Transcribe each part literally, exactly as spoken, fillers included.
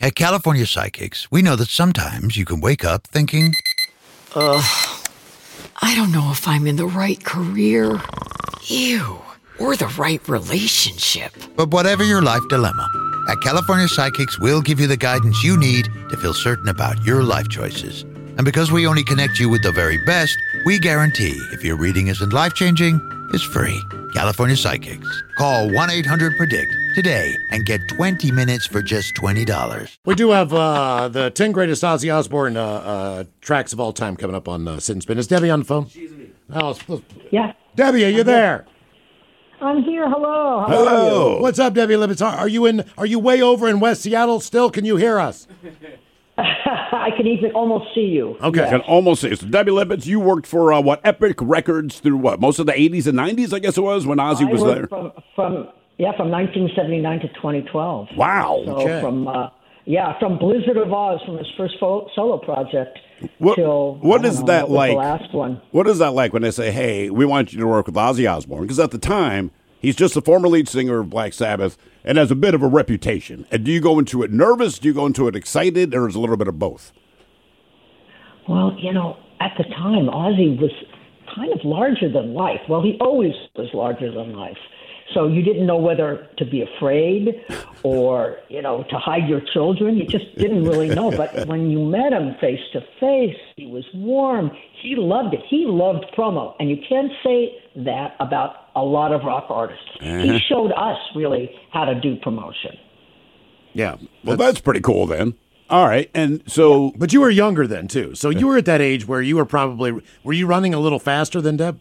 At California Psychics, we know that sometimes you can wake up thinking, ugh, I don't know if I'm in the right career. Ew. Or the right relationship. But whatever your life dilemma, at California Psychics, we'll give you the guidance you need to feel certain about your life choices. And because we only connect you with the very best, we guarantee if your reading isn't life-changing, it's free. California Psychics. Call one eight hundred predict today and get twenty minutes for just twenty dollars. We do have uh, the ten greatest Ozzy Osbourne uh, uh, tracks of all time coming up on uh, Sit and Spin. Is Debbie on the phone? She's me. Oh, yeah. Debbie, are you there? I'm here. Hello. How Hello. Are you? What's up, Debbie Libbets? Are you in? Are you way over in West Seattle still? Can you hear us? I can even almost see you. Okay. I can almost see. So, Debbie Libbets, you worked for uh, what, Epic Records through what, most of the eighties and nineties, I guess it was, when Ozzy I was worked there? From, from yeah, from nineteen seventy-nine to twenty twelve. Wow. So Okay. from uh, yeah, from Blizzard of Oz, from his first fo- solo project What, till what I don't is know, that what was like? The last one. What is that like when they say, hey, we want you to work with Ozzy Osbourne? Because at the time, he's just the former lead singer of Black Sabbath and has a bit of a reputation. And do you go into it nervous? Do you go into it excited? Or is it a little bit of both? Well, you know, at the time, Ozzy was kind of larger than life. Well, he always was larger than life. So you didn't know whether to be afraid or, you know, to hide your children. You just didn't really know. But when you met him face to face, he was warm. He loved it. He loved promo. And you can't say that about a lot of rock artists. Uh-huh. He showed us really how to do promotion. Yeah. Well, that's pretty cool then. All right. And so. But you were younger then, too. So you were at that age where you were probably. Were you running a little faster than Deb?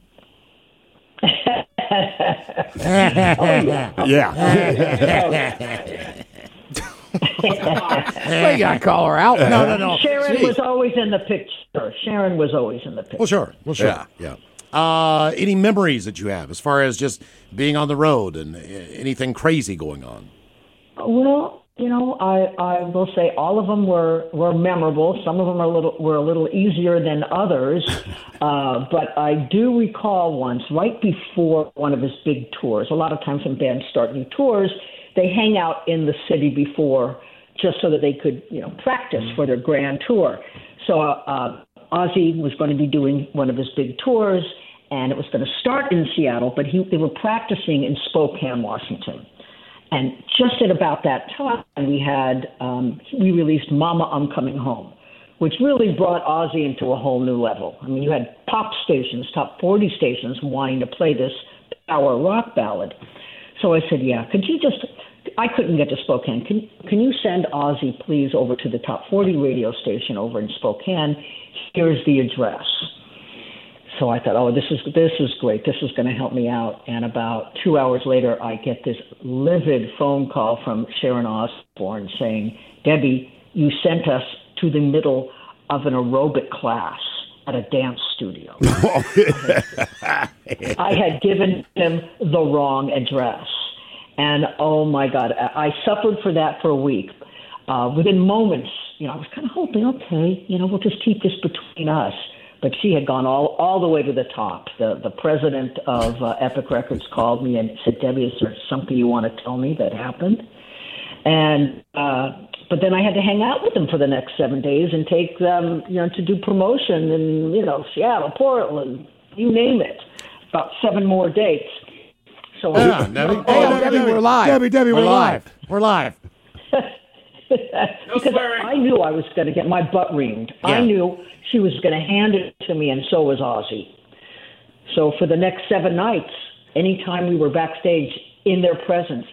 Yeah. We got to call her out. No, no, no. Sharon Jeez. was always in the picture. Sharon was always in the picture. Well, sure. Well, sure. Yeah. Yeah. Uh, any memories that you have as far as just being on the road and uh, anything crazy going on? Well, you know, I, I will say all of them were, were memorable. Some of them are a little, were a little easier than others. uh, but I do recall once, right before one of his big tours, a lot of times when bands start new tours, they hang out in the city before just so that they could, you know, practice for their grand tour. So uh, Ozzy was going to be doing one of his big tours, and it was going to start in Seattle, but he, they were practicing in Spokane, Washington. And just at about that time, we had um, we released "Mama, I'm Coming Home," which really brought Ozzy into a whole new level. I mean, you had pop stations, top forty stations, wanting to play this power rock ballad. So I said, "Yeah, could you just?" I couldn't get to Spokane. Can Can you send Ozzy, please, over to the top forty radio station over in Spokane? Here's the address. So I thought, oh, this is this is great. This is going to help me out. And about two hours later, I get this livid phone call from Sharon Osbourne saying, Debbie, you sent us to the middle of an aerobic class at a dance studio. I had given him the wrong address. And, oh, my God, I suffered for that for a week. Uh, within moments, you know, I was kind of hoping, okay, you know, we'll just keep this between us. But she had gone all, all the way to the top. The the president of uh, Epic Records called me and said, Debbie, is there something you want to tell me that happened? And uh, but then I had to hang out with them for the next seven days and take them, you know, to do promotion in, you know, Seattle, Portland, you name it. About seven more dates. So Yeah, I, Debbie. Hey, Debbie, we're live. Debbie, Debbie, we're, We're live. live. We're live. because I knew I was going to get my butt reamed. Yeah. I knew she was going to hand it to me, and so was Ozzy. So for the next seven nights, anytime we were backstage in their presence,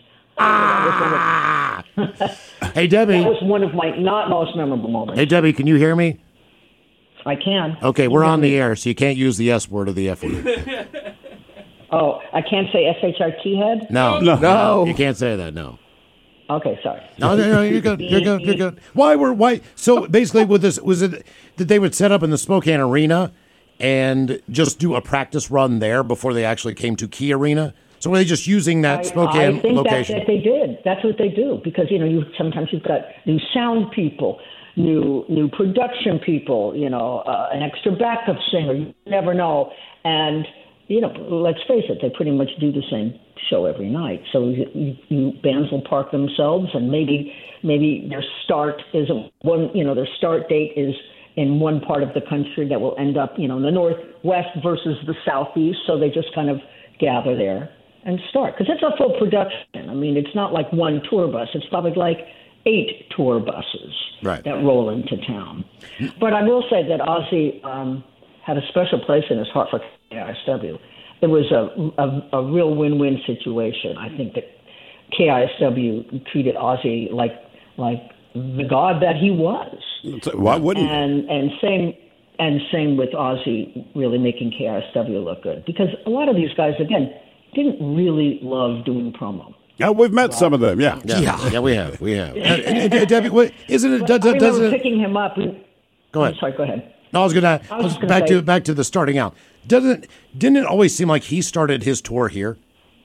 Ah! that, was one of, Hey, Debbie. that was one of my not most memorable moments. Hey, Debbie, can you hear me? I can. Okay, we're on the air, so you can't use the S word or the F word. Oh, I can't say S H I T head? No. No. No. You can't say that, no. Okay, sorry. No, no, no, you're good. You're good. You're good. Why were why? So basically, with this, was it that they would set up in the Spokane Arena and just do a practice run there before they actually came to Key Arena? So were they just using that I, Spokane I think location? that's what they did. That's what they do because you know you sometimes you've got new sound people, new new production people, you know, uh, an extra backup singer. You never know, and you know, let's face it, they pretty much do the same show every night. So you, you, bands will park themselves, and maybe maybe their start is one. You know, their start date is in one part of the country that will end up, you know, in the northwest versus the southeast. So they just kind of gather there and start, because it's a full production. I mean, it's not like one tour bus. It's probably like eight tour buses right. that roll into town. But I will say that Ozzy um, had a special place in his heart for K I S W. It was a, a, a real win-win situation. I think that K I S W treated Ozzy like like the god that he was. Why wouldn't and and same and same with Ozzy really making K I S W look good, because a lot of these guys again didn't really love doing promo. Yeah, we've met some of them. Yeah, yeah, yeah, yeah we have, we have. and, and, and, Debbie, what, isn't it? Does, I remember doesn't picking him up. And, go ahead. I'm sorry, go ahead. No, I was gonna. I was gonna back say, to back to the starting out. Doesn't didn't it always seem like he started his tour here?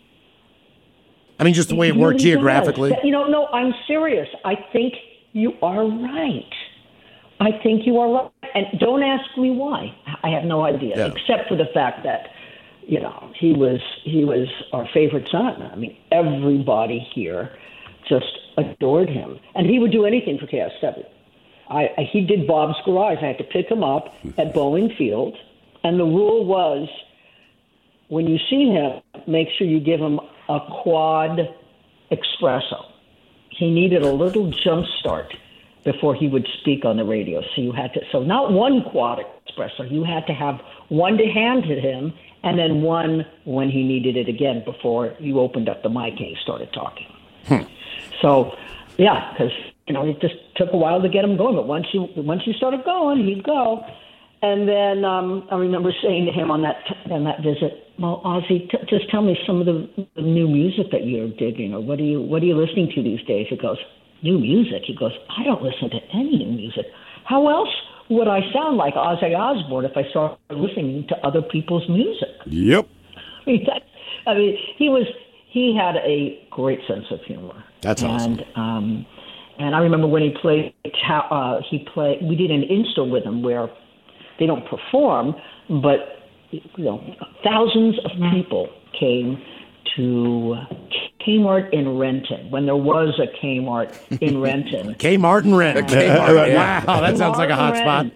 I mean, just the way it, it worked really geographically. does. You know, no, I'm serious. I think you are right. I think you are right. And don't ask me why. I have no idea, Yeah. except for the fact that, you know, he was he was our favorite son. I mean, everybody here just adored him, and he would do anything for K S W. I, I he did Bob's Garage. I had to pick him up at Boeing Field, and the rule was, when you see him, make sure you give him a quad espresso. He needed a little jump start before he would speak on the radio. So you had to, so not one quad espresso. You had to have one to hand to him, and then one when he needed it again before you opened up the mic and he started talking. Hmm. So, yeah, because you know it just took a while to get him going, but once you once you started going, he'd go. And then um, I remember saying to him on that on that visit, "Well, Ozzy, t- just tell me some of the, the new music that you're digging, or what are you what are you listening to these days?" He goes, "New music?" He goes, "I don't listen to any new music. How else would I sound like Ozzy Osbourne if I started listening to other people's music?" Yep. I mean, that, I mean, he was he had a great sense of humor. That's awesome. And um, and I remember when he played, uh, he played. We did an Insta with him where they don't perform, but you know, thousands of people came to Kmart in Renton when there was a Kmart in Renton. Kmart in Renton. Kmart, yeah. Wow, that sounds like a hot spot.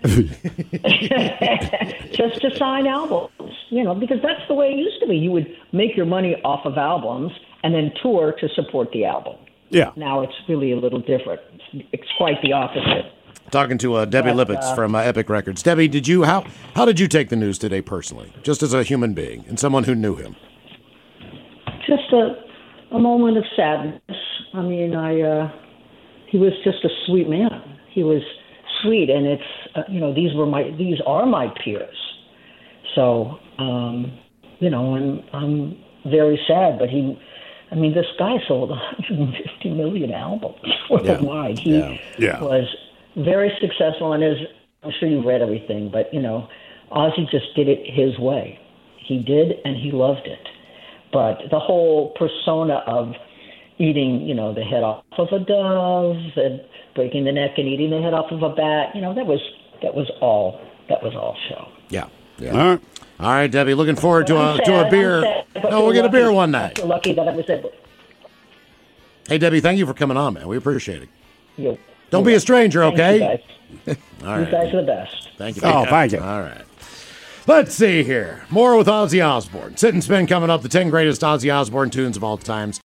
Just to sign albums, you know, because that's the way it used to be. You would make your money off of albums and then tour to support the album. Yeah. Now it's really a little different. It's, it's quite the opposite. Talking to uh, Debbie But, Lippitz uh, from uh, Epic Records. Debbie, did you how how did you take the news today personally, just as a human being and someone who knew him? Just a a moment of sadness. I mean, I uh, he was just a sweet man. He was sweet, and it's uh, you know these were my these are my peers. So um, you know, and I'm very sad. But he, I mean, this guy sold one hundred fifty million albums worldwide. Yeah. He Yeah. Yeah. was very successful, and his I'm sure you've read everything, but you know, Ozzy just did it his way. He did, and he loved it. But the whole persona of eating, you know, the head off of a dove and breaking the neck and eating the head off of a bat, you know, that was that was all that was all show. Yeah. Yeah. All right. All right, Debbie. Looking forward to a I'm to sad, a beer. I'm sad, but No, we're we'll get a beer lucky- one night. We're lucky that I was able. Hey, Debbie, thank you for coming on, man. We appreciate it. You, Don't be a stranger, Thank okay? You guys, All you right. guys are the best. Thank you. Oh, thank you. All right. Let's see here. More with Ozzy Osbourne. Sit and Spin coming up. The ten greatest Ozzy Osbourne tunes of all times.